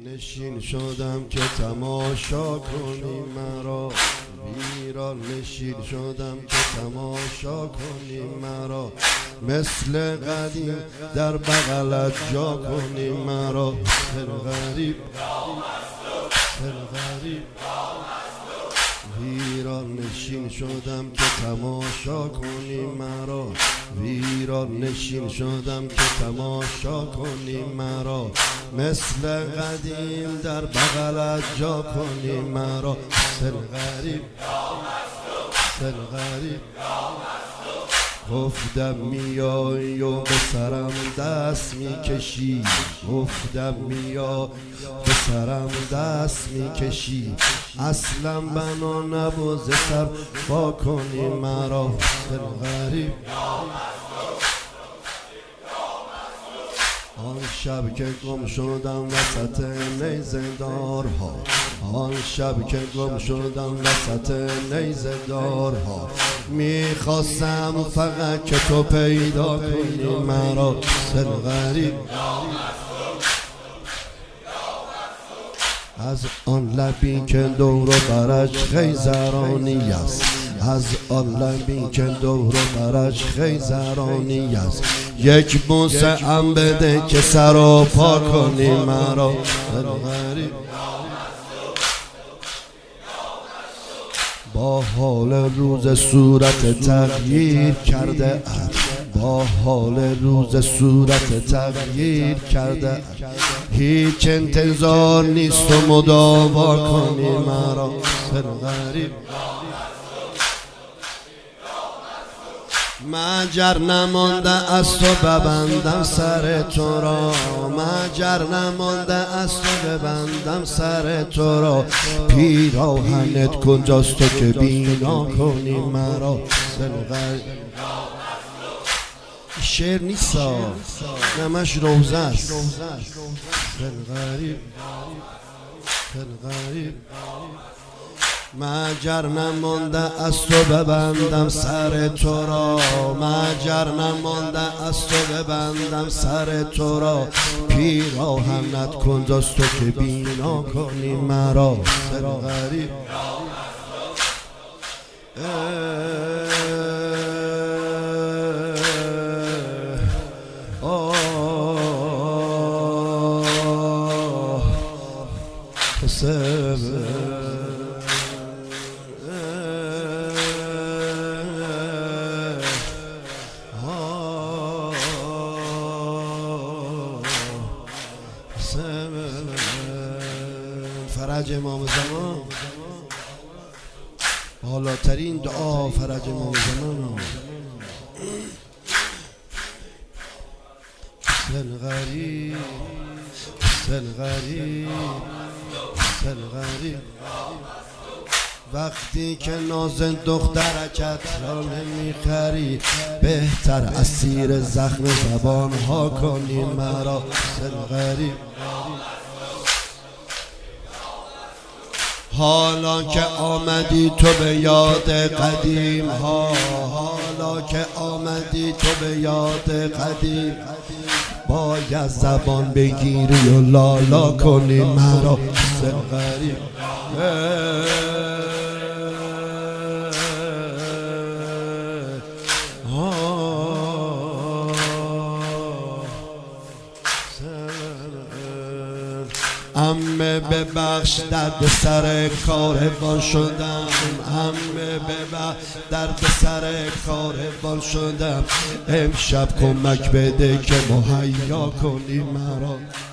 نشین شدم که تماشا کنی مرا، ویران نشین شدم که تماشا کنی مرا، مثل قدیم در بغلت جا کنی مرا. سر غریب ویران نشین شدم که تماشا کنی مرا، ویران نشین شدم که تماشا کنی مرا، مثل قدیم در بغلت جا کنی مرا. سر غریب گفتم میای و به سرم دست میکشی، گفتم میای به سرم دست میکشی، اصلا بنا نبود سر با کنی مرا. سر غریب آن شب که گم شدم وسط نیزه دارها، آن شب که گم شدم وسط نیزه دارها، میخواستم فقط که تو پیدا کنی مرا. سر غریب از آن لبی که دور و برش خیزرانی است، از آن لبی که دور و برش خیزرانی است، یک بوسه ام بده که سر و پا کنی مرا. سر غریب با حال روز صورت تغییر کرده ام، با حال روز صورت تغییر کرده، هیچ انتظار نیست و مداوا کنی مرا. سر غریب مگر نمانده از تو ببندم سر تو را، مگر نمانده از تو ببندم سر تو را، پیراهنت کجاست تو که بینا کنی مرا. سر غریب شعر نیستا نمش روزه است. سر غریب مگر نمانده از تو ببندم سر تو را، مگر نمانده از تو ببندم سر تو را، پیراهنت کجاست تو که بینا کنی مرا. سر غریب فرج امام زمان بالاترین دعا، فرج امام زمان. سر غریب وقتی که نازن دخترکت را نمیخری، بهتر اسیر زخم زبان ها کنی مرا. سر غریب حالا که آمدی تو به یاد قدیم ها، حالا که آمدی تو به یاد قدیم، باید زبان بگیری و لالا کنی مرا. سر غریب عمه ببخش درد سر کاروان شدم، عمه ببخش درد سر کاروان شدم، امشب کمک بده که مهیا کنی مرا.